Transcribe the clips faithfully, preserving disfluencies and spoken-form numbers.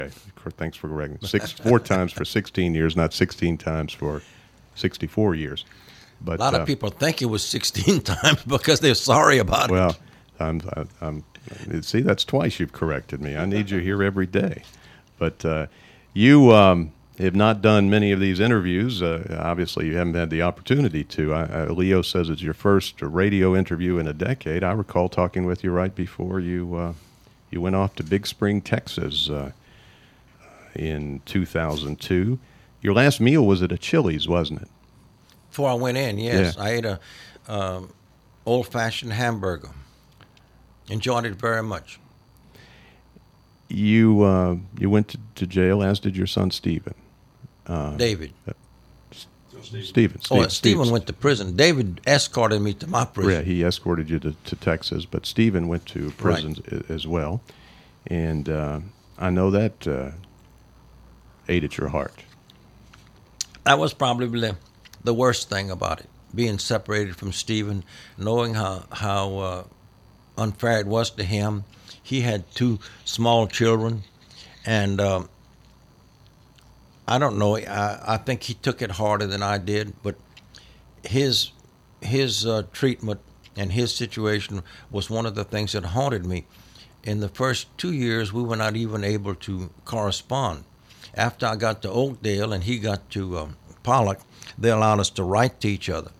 Okay, thanks for correcting. Six, four times for sixteen years, not sixteen times for sixty-four years. But, a lot of uh, people think it was sixteen times because they're sorry about well, it. I'm, I'm, see, that's twice you've corrected me. I need you here every day. But uh, you um, have not done many of these interviews. Uh, obviously, you haven't had the opportunity to. I, I, Leo says it's your first radio interview in a decade. I recall talking with you right before you uh, you went off to Big Spring, Texas uh, in two thousand two. Your last meal was at a Chili's, wasn't it? Before I went in, yes. Yeah. I ate a um, old-fashioned hamburger. Enjoyed it very much. You uh, you went to, to jail, as did your son Stephen. Uh, David. Uh, Stephen. Stephen. Oh, Stephen went to prison. David escorted me to my prison. Yeah, he escorted you to, to Texas, but Stephen went to prison Right. as well. And uh, I know that uh, ate at your heart. That was probably the worst thing about it, being separated from Stephen, knowing how, how uh, unfair it was to him. He had two small children, and um, I don't know. I, I think he took it harder than I did, but his his uh, treatment and his situation was one of the things that haunted me. In the first two years, we were not even able to correspond. After I got to Oakdale and he got to um, Pollock, they allowed us to write to each other.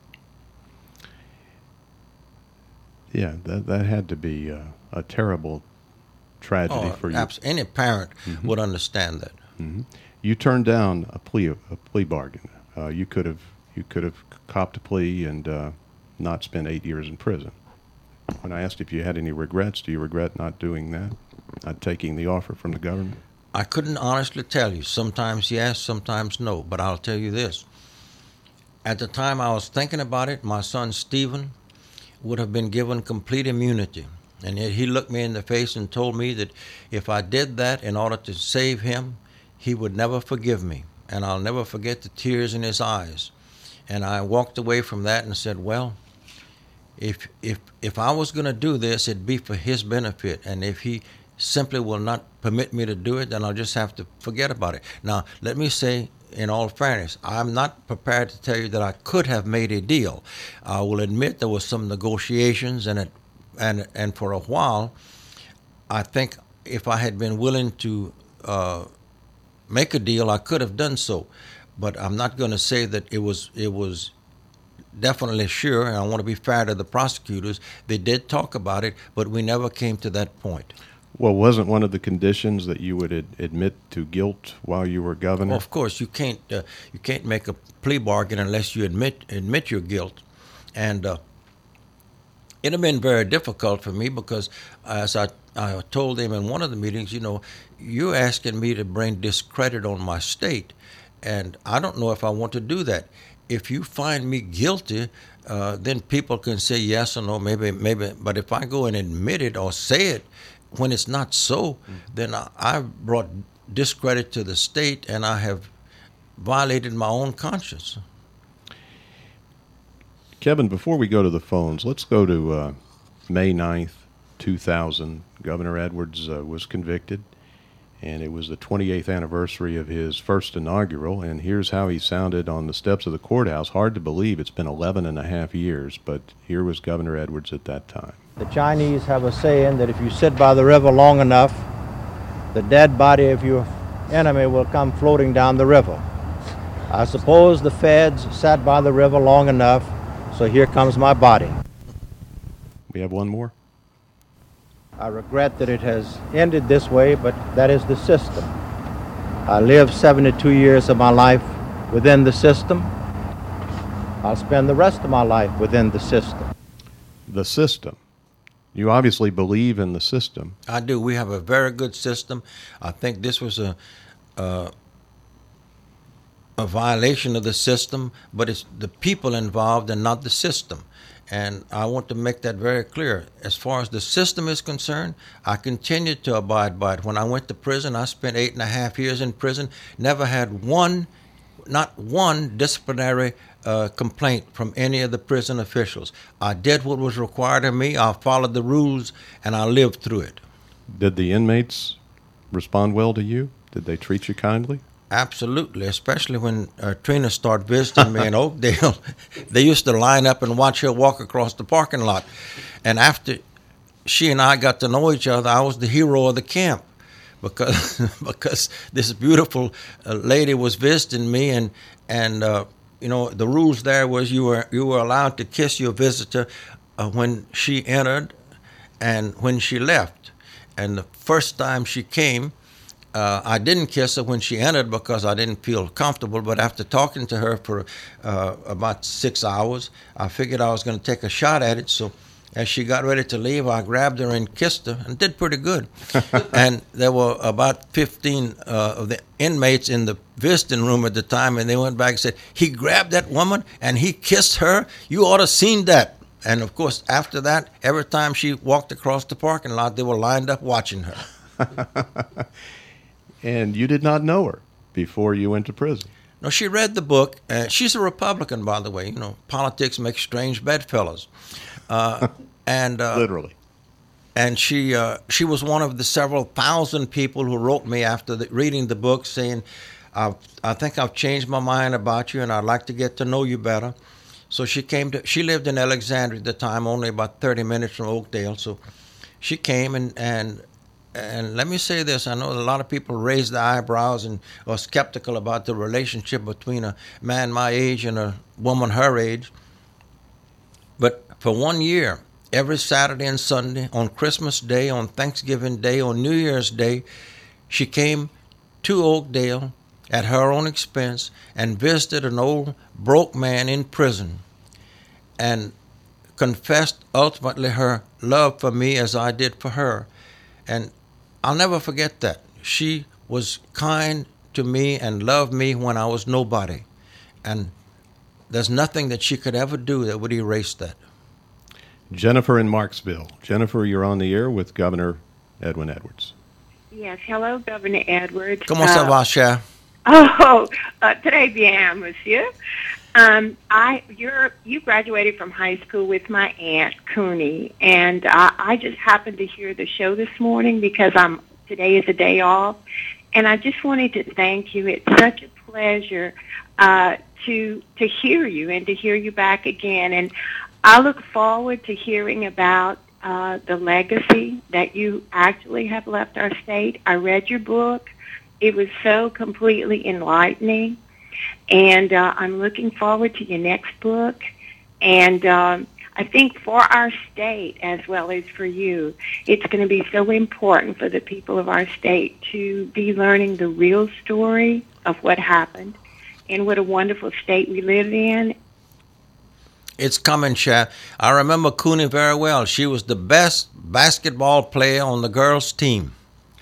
Yeah, that that had to be uh, a terrible tragedy Oh, for you. abs- any parent Mhm. would understand that. Mm-hmm. You turned down a plea a plea bargain. Uh, you could have you could have copped a plea and uh, not spent eight years in prison. When I asked if you had any regrets, do you regret not doing that, not taking the offer from the government? I couldn't honestly tell you. Sometimes yes, sometimes no. But I'll tell you this. At the time I was thinking about it, my son Stephen would have been given complete immunity. And yet he looked me in the face and told me that if I did that in order to save him, he would never forgive me. And I'll never forget the tears in his eyes. And I walked away from that and said, well, if if if I was going to do this, it'd be for his benefit. And if he simply will not permit me to do it, then I'll just have to forget about it. Now, let me say, in all fairness, I'm not prepared to tell you that I could have made a deal. I will admit there was some negotiations, and it, and and for a while, I think if I had been willing to uh, make a deal, I could have done so. But I'm not going to say that it was it was definitely sure, and I want to be fair to the prosecutors. They did talk about it, but we never came to that point. Well, wasn't one of the conditions that you would ad- admit to guilt while you were governor? Well, of course, you can't uh, you can't make a plea bargain unless you admit admit your guilt, and uh, it had been very difficult for me because, as I I told them in one of the meetings, you know, you're asking me to bring discredit on my state, and I don't know if I want to do that. If you find me guilty, uh, then people can say yes or no, maybe maybe. But if I go and admit it or say it when it's not so, mm-hmm. then I, I've brought discredit to the state, and I have violated my own conscience. Kevin, before we go to the phones, let's go to uh, May ninth, two thousand. Governor Edwards uh, was convicted, and it was the twenty-eighth anniversary of his first inaugural, and here's how he sounded on the steps of the courthouse. Hard to believe it's been eleven and a half years, but here was Governor Edwards at that time. The Chinese have a saying that if you sit by the river long enough, the dead body of your enemy will come floating down the river. I suppose the feds sat by the river long enough, so here comes my body. We have one more? I regret that it has ended this way, but that is the system. I lived seventy-two years of my life within the system. I'll spend the rest of my life within the system. The system. You obviously believe in the system. I do. We have a very good system. I think this was a uh, a violation of the system, but it's the people involved and not the system. And I want to make that very clear. As far as the system is concerned, I continued to abide by it. When I went to prison, I spent eight and a half years in prison, never had one, not one disciplinary uh, complaint from any of the prison officials. I did what was required of me. I followed the rules, and I lived through it. Did the inmates respond well to you? Did they treat you kindly? Absolutely, especially when uh, Trina started visiting me in Oakdale. They used to line up and watch her walk across the parking lot. And after she and I got to know each other, I was the hero of the camp because because this beautiful uh, lady was visiting me, and and uh, you know, the rules there was you were you were allowed to kiss your visitor uh, when she entered and when she left. And the first time she came, Uh, I didn't kiss her when she entered because I didn't feel comfortable, but after talking to her for uh, about six hours, I figured I was going to take a shot at it. So as she got ready to leave, I grabbed her and kissed her and did pretty good. And there were about fifteen uh, of the inmates in the visiting room at the time, and they went back and said, "He grabbed that woman and he kissed her. You ought to seen that." And, of course, after that, every time she walked across the parking lot, they were lined up watching her. And you did not know her before you went to prison. No, she read the book. Uh, she's a Republican, by the way. You know, politics makes strange bedfellows. Uh, and uh, Literally. And she uh, she was one of the several thousand people who wrote me after the, reading the book saying, I, I think I've changed my mind about you and I'd like to get to know you better. So she came to, she lived in Alexandria at the time, only about thirty minutes from Oakdale. So she came and, and And let me say this, I know a lot of people raise their eyebrows and are skeptical about the relationship between a man my age and a woman her age. But for one year, every Saturday and Sunday, on Christmas Day, on Thanksgiving Day, on New Year's Day, she came to Oakdale at her own expense and visited an old broke man in prison and confessed ultimately her love for me as I did for her. And I'll never forget that. She was kind to me and loved me when I was nobody. And there's nothing that she could ever do that would erase that. Jennifer in Marksville. Jennifer, you're on the air with Governor Edwin Edwards. Yes, hello, Governor Edwards. Comment ça va, cher? Oh, uh, très bien, monsieur. Um, I you're you graduated from high school with my aunt Cooney, and I, I just happened to hear the show this morning because I'm today is a day off, and I just wanted to thank you. It's such a pleasure uh, to to hear you and to hear you back again, and I look forward to hearing about uh, the legacy that you actually have left our state. I read your book; it was so completely enlightening. And uh, I'm looking forward to your next book. And um, I think for our state, as well as for you, it's going to be so important for the people of our state to be learning the real story of what happened and what a wonderful state we live in. It's coming, Chad. I remember Cooney very well. She was the best basketball player on the girls' team.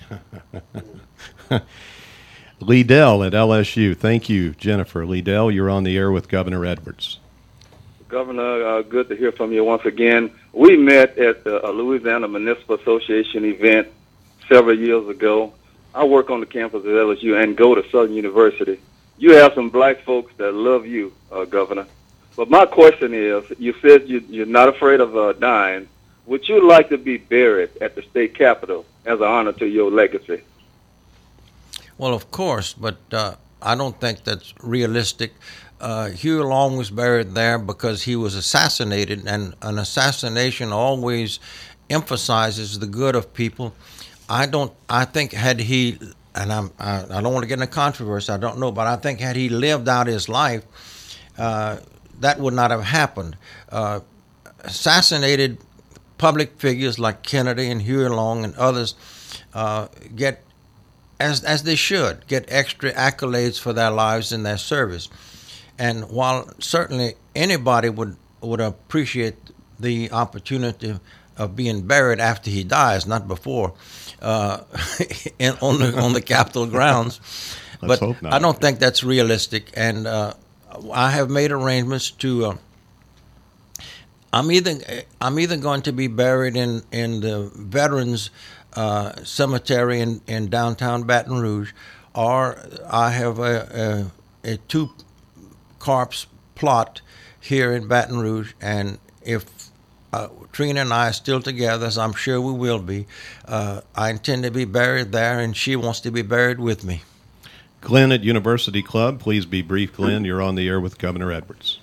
Lee Dell at L S U. Thank you, Jennifer. Lee Dell, you're on the air with Governor Edwards. Governor, uh, good to hear from you once again. We met at the uh, Louisiana Municipal Association event several years ago. I work on the campus at L S U and go to Southern University. You have some black folks that love you, uh, Governor. But my question is, you said you, you're not afraid of uh, dying. Would you like to be buried at the state capitol as an honor to your legacy? Well, of course, but uh, I don't think that's realistic. Uh, Huey Long was buried there because he was assassinated, and an assassination always emphasizes the good of people. I don't. I think had he, and I'm, I, I don't want to get into controversy. I don't know, but I think had he lived out his life, uh, that would not have happened. Uh, assassinated public figures like Kennedy and Huey Long and others uh, get. As as they should, get extra accolades for their lives and their service. And while certainly anybody would, would appreciate the opportunity of being buried after he dies, not before, uh, in, on the on the Capitol grounds, Let's but hope not. I don't think that's realistic. And uh, I have made arrangements to. Uh, I'm either I'm either going to be buried in in the Veterans Uh, cemetery in, in downtown Baton Rouge, or I have a, a, a two corpse plot here in Baton Rouge, and if uh, Trina and I are still together, as I'm sure we will be. Uh, I intend to be buried there, and she wants to be buried with me. Glenn at University Club, please be brief. Glenn, you're on the air with Governor Edwards.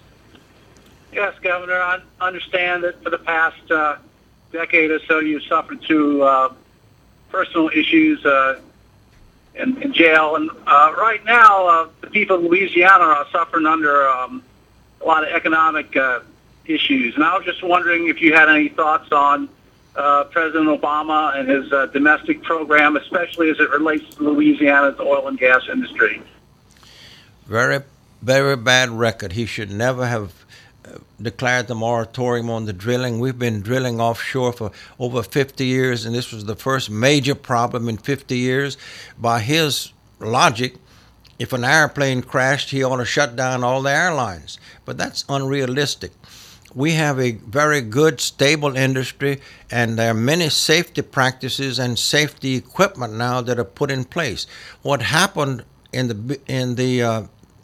Yes, Governor, I understand that for the past uh, decade or so you've suffered through uh, personal issues uh, in, in jail. And uh, right now, uh, the people of Louisiana are suffering under um, a lot of economic uh, issues. And I was just wondering if you had any thoughts on uh, President Obama and his uh, domestic program, especially as it relates to Louisiana's oil and gas industry. Very, very bad record. He should never have declared the moratorium on the drilling. We've been drilling offshore for over fifty years, and this was the first major problem in fifty years. By his logic, if an airplane crashed, he ought to shut down all the airlines. But that's unrealistic. We have a very good, stable industry, and there are many safety practices and safety equipment now that are put in place. What happened in the in the uh,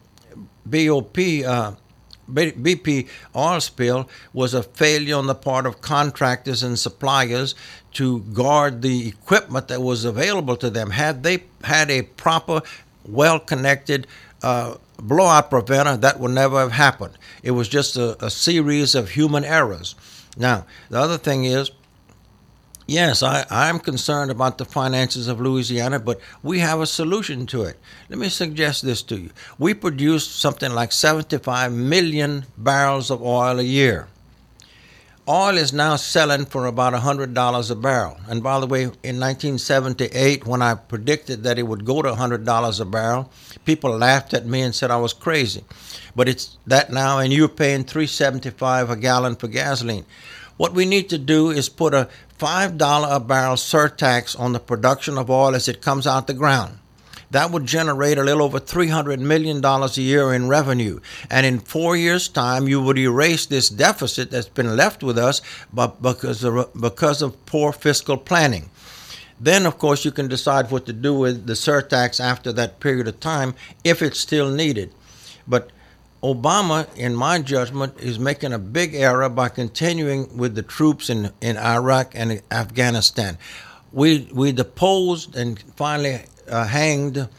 B O P uh, B P oil spill was a failure on the part of contractors and suppliers to guard the equipment that was available to them. Had they had a proper, well-connected uh, blowout preventer, that would never have happened. It was just a, a series of human errors. Now, the other thing is, yes, I, I'm concerned about the finances of Louisiana, but we have a solution to it. Let me suggest this to you. We produce something like seventy-five million barrels of oil a year. Oil is now selling for about one hundred dollars a barrel. And by the way, in nineteen seventy-eight, when I predicted that it would go to one hundred dollars a barrel, people laughed at me and said I was crazy. But it's that now, and you're paying three dollars and seventy-five cents a gallon for gasoline. What we need to do is put a five dollars a barrel surtax on the production of oil as it comes out the ground. That would generate a little over three hundred million dollars a year in revenue. And in four years' time, you would erase this deficit that's been left with us but because of, because of poor fiscal planning. Then, of course, you can decide what to do with the surtax after that period of time if it's still needed. But Obama, in my judgment, is making a big error by continuing with the troops in, in Iraq and Afghanistan. We we deposed and finally uh, hanged uh,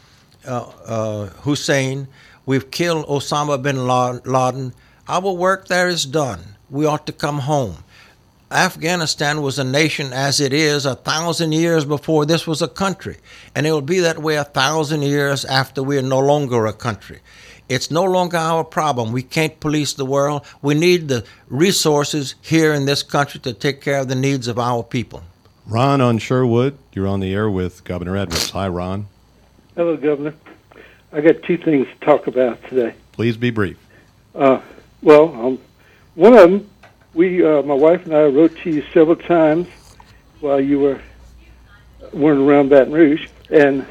uh, Hussein. We've killed Osama bin Laden. Our work there is done. We ought to come home. Afghanistan was a nation as it is a thousand years before this was a country, and it will be that way a thousand years after we are no longer a country. It's no longer our problem. We can't police the world. We need the resources here in this country to take care of the needs of our people. Ron on Sherwood, you're on the air with Governor Edwards. Hi, Ron. Hello, Governor. I got two things to talk about today. Please be brief. Uh, well, um, one of them, we, uh, my wife and I wrote to you several times while you were weren't around Baton Rouge, and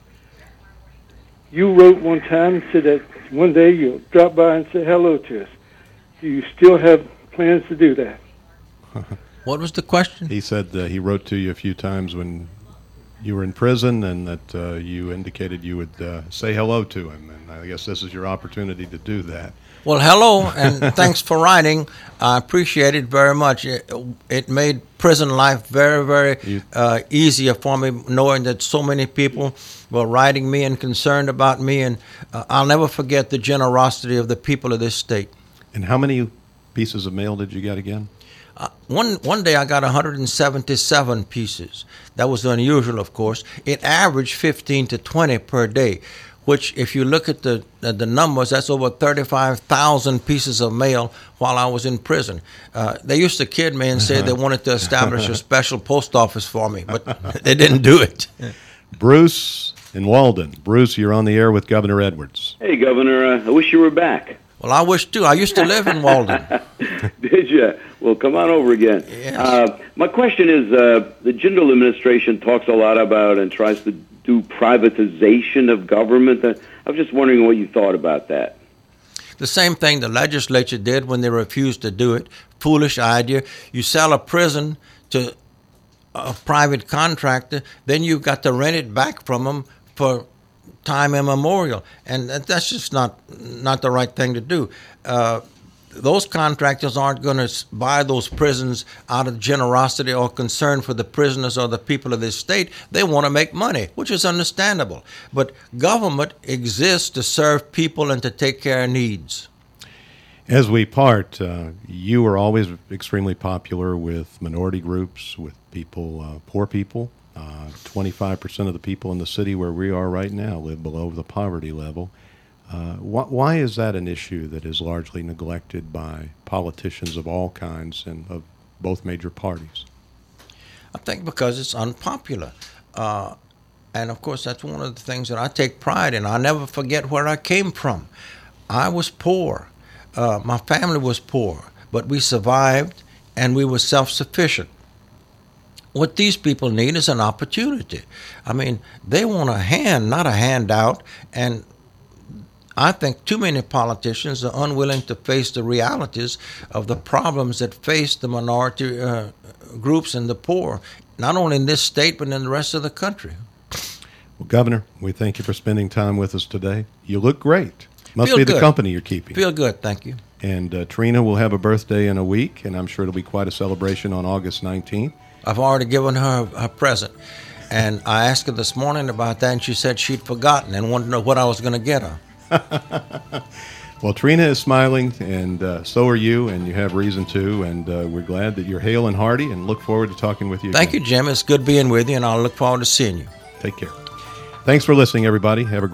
you wrote one time and said that one day you'll drop by and say hello to us. Do you still have plans to do that? What was the question? He said uh, he wrote to you a few times when you were in prison and that uh, you indicated you would uh, say hello to him. And I guess this is your opportunity to do that. Well, hello, and thanks for writing. I appreciate it very much. It, it made prison life very, very uh, easier for me, knowing that so many people were writing me and concerned about me, and uh, I'll never forget the generosity of the people of this state. And how many pieces of mail did you get again? Uh, one one day I got one hundred seventy-seven pieces. That was unusual, of course. It averaged fifteen to twenty per day, which, if you look at the uh, the numbers, that's over thirty-five thousand pieces of mail while I was in prison. Uh, they used to kid me and say they wanted to establish a special post office for me, but they didn't do it. Bruce in Walden. Bruce, you're on the air with Governor Edwards. Hey, Governor, uh, I wish you were back. Well, I wish, too. I used to live in Walden. Did you? Well, come on over again. Yes. Uh, my question is, uh, the Jindal administration talks a lot about and tries to do privatization of government. Uh, I was just wondering what you thought about that. The same thing the legislature did when they refused to do it. Foolish idea. You sell a prison to a private contractor, then you've got to rent it back from them for time immemorial, and that's just not not the right thing to do. Uh, those contractors aren't going to buy those prisons out of generosity or concern for the prisoners or the people of this state. They want to make money, which is understandable. But government exists to serve people and to take care of needs. As we part, uh, you were always extremely popular with minority groups, with people, uh, poor people. Uh, twenty-five percent of the people in the city where we are right now live below the poverty level. Uh, wh- why is that an issue that is largely neglected by politicians of all kinds and of both major parties? I think because it's unpopular. Uh, and, of course, that's one of the things that I take pride in. I never forget where I came from. I was poor. Uh, my family was poor, but we survived and we were self-sufficient. What these people need is an opportunity. I mean, they want a hand, not a handout. And I think too many politicians are unwilling to face the realities of the problems that face the minority uh, groups and the poor, not only in this state, but in the rest of the country. Well, Governor, we thank you for spending time with us today. You look great. Must Feel be the good. company you're keeping. Feel good, thank you. And uh, Trina will have a birthday in a week, and I'm sure it'll be quite a celebration on August nineteenth. I've already given her a present. And I asked her this morning about that, and she said she'd forgotten and wanted to know what I was going to get her. Well, Trina is smiling, and uh, so are you, and you have reason to, and uh, we're glad that you're hale and hearty and look forward to talking with you Thank again. you, Jim. It's good being with you, and I'll look forward to seeing you. Take care. Thanks for listening, everybody. Have a great